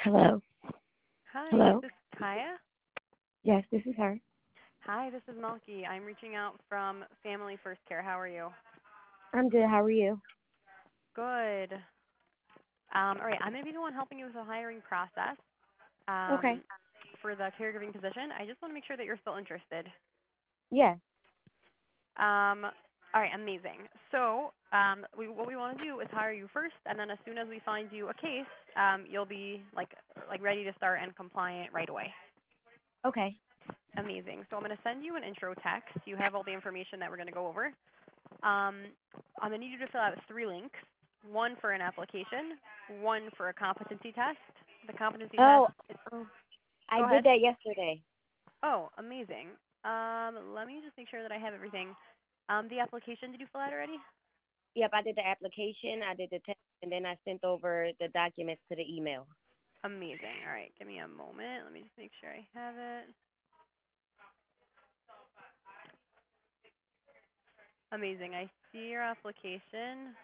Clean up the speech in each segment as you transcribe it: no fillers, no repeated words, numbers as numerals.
Hello. Hi, is Hello. this Kaya? Yes, this is her. Hi, this is Malky. I'm reaching out from Family First Care. How are you? I'm good. How are you? Good. All right, I'm going to be the one helping you with the hiring process Okay. for the caregiving position. I just want to make sure that you're still interested. Yes. All right, amazing. So, what we want to do is hire you first, and then as soon as we find you a case, you'll be like ready to start and compliant right away. Okay. Amazing. So I'm going to send you an intro text. You have all the information that we're going to go over. Um, I'm going to need you to fill out three links, one for an application, one for a competency test. The competency test, Oh, um, I go did ahead. that yesterday. Oh, amazing. Let me just make sure that I have everything. The application, did you fill out already? Yep, I did the application. I did the test, and then I sent over the documents to the email. Amazing. All right, give me a moment. Let me just make sure I have it. Amazing. I see your application.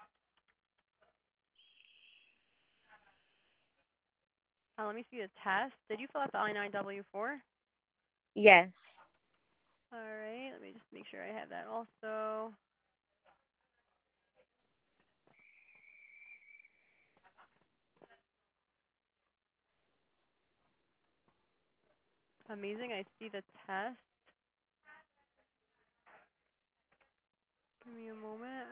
Let me see the test. Did you fill out the I-9W-4? Yes. All right, let me just make sure I have that also. Amazing. I see the test. Give me a moment.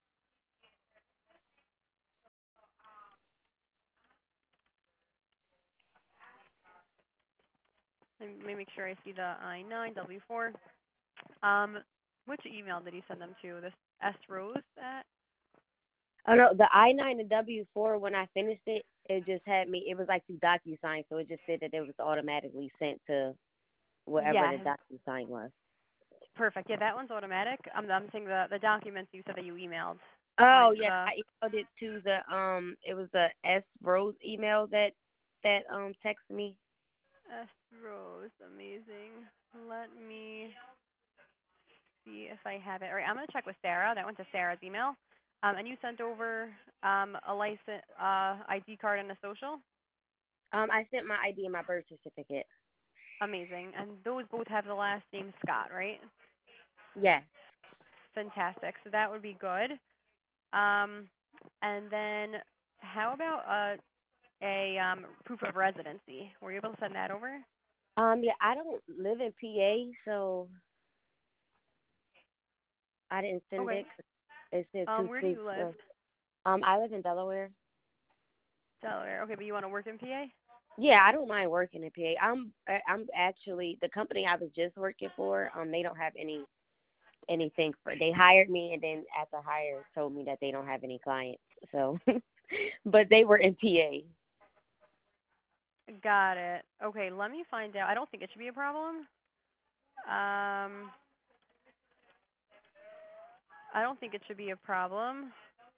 Let me make sure I see the I-9W-4. Um, which email did you send them to? This S Rose at? Oh no, the I-9 and W-4. When I finished it, it just had me. It was like through DocuSign, so it just said that it was automatically sent to wherever Yeah, the DocuSign was. perfect. Yeah, that one's automatic. I'm saying the documents you said that you emailed Oh onto yes, the I emailed it to the It was the S Rose email that texted me. S Rose. Amazing. Let me see if I have it. All right, I'm gonna check with Sarah. That went to Sarah's email. And you sent over a license, ID card, and a social. I sent my ID and my birth certificate. Amazing. And those both have the last name Scott, right? Yes. Fantastic. So that would be good. Um, and then how about a proof of residency? Were you able to send that over? Yeah, I don't live in PA, so I didn't send Okay. it. 'Cause it said two Where do states. you live? So, I live in Delaware. Delaware. Okay, but you want to work in PA? Yeah, I don't mind working in PA. I'm actually the company I was just working for. They don't have anything for. They hired me, and then after hire, told me that they don't have any clients. So, but they were in PA. Got it. Okay, let me find out. I don't think it should be a problem. Um, I don't think it should be a problem.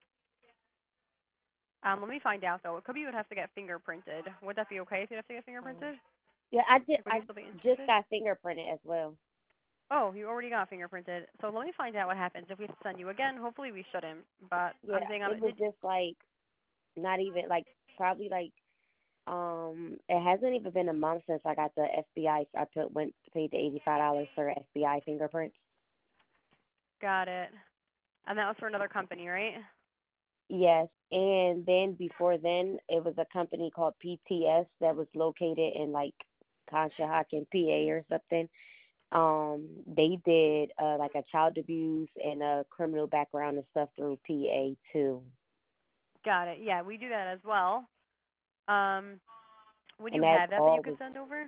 Let me find out though. It could be you would have to get fingerprinted. Would that be okay if you have to get fingerprinted? Yeah, I did. Like, would I you still be just interested? got fingerprinted as well. Oh, you already got fingerprinted. So let me find out what happens if we have to send you again. Hopefully we shouldn't. But Yeah, I'm saying, it was did just like not even like probably like it hasn't even been a month since I got the FBI. Went paid the $85 for FBI fingerprints. got it. And that was for another company, right? Yes, and then before then, it was a company called PTS that was located in like Conshohocken, PA or something. They did like a child abuse and a criminal background and stuff through PA too, Got it. Yeah, we do that as well. Um, would and you that's have that you all could was send over?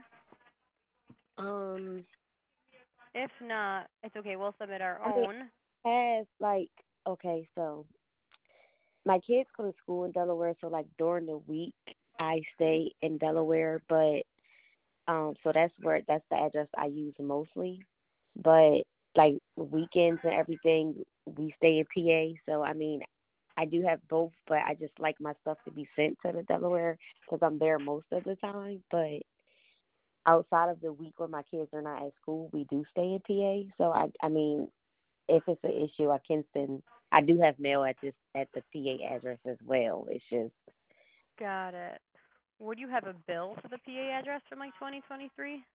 um. If not, it's okay. We'll submit our I mean, own. has like okay, so my kids go to school in Delaware, so like during the week I stay in Delaware, but so that's the address I use mostly. But like weekends and everything, we stay in PA. So I mean, I do have both, but I just like my stuff to be sent to the Delaware because I'm there most of the time. But outside of the week when my kids are not at school, we do stay in PA. So I mean, if it's an issue, I can send. I do have mail at the PA address as well. It's just Got it. Would you have a bill for the PA address from like 2023?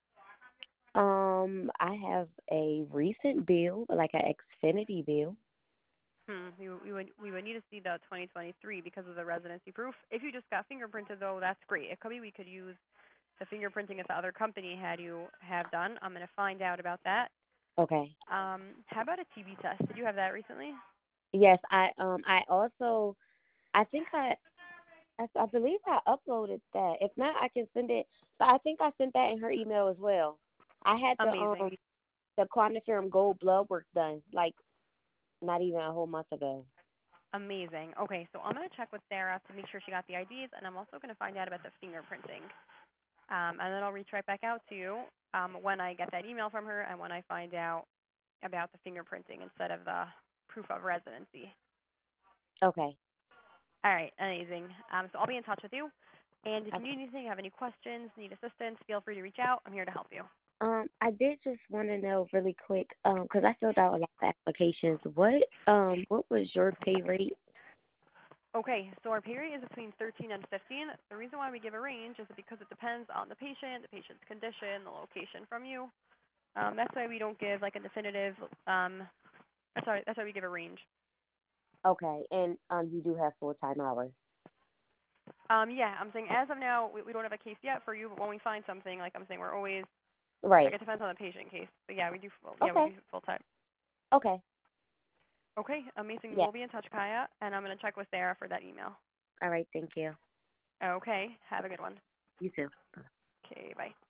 I have a recent bill, like an Xfinity bill. We would need to see the 2023 because of the residency proof. If you just got fingerprinted though, that's great. It could be we could use the fingerprinting if the other company had you have done. I'm gonna find out about that. Okay. How about a TB test? Did you have that recently? Yes, I also I think I believe I uploaded that. If not, I can send it. But I think I sent that in her email as well. I had Amazing. the quantiferum gold blood work done like not even a whole month ago. Amazing. Okay, so I'm gonna check with Sarah to make sure she got the IDs, and I'm also gonna find out about the fingerprinting. And then I'll reach right back out to you when I get that email from her and when I find out about the fingerprinting instead of the proof of residency. Okay. All right, amazing. So I'll be in touch with you. And if you Okay. need anything, have any questions, need assistance, feel free to reach out. I'm here to help you. I did just want to know really quick, 'cause I filled out a lot of applications. What was your pay rate? Okay, so our pay rate is between 13 and 15. The reason why we give a range is because it depends on the patient's condition, the location from you. That's why we don't give like a definitive. That's why we give a range. Okay, and you do have full-time hours. Yeah, I'm saying as of now, we don't have a case yet for you, but when we find something, like I'm saying, we're always like Right. it depends on the patient case. But yeah, we do. We Okay. do full time. Okay. Okay, amazing. Yeah. We'll be in touch, Kaya, and I'm gonna check with Sarah for that email. All right. Thank you. Okay, have a good one. You too. Okay, bye.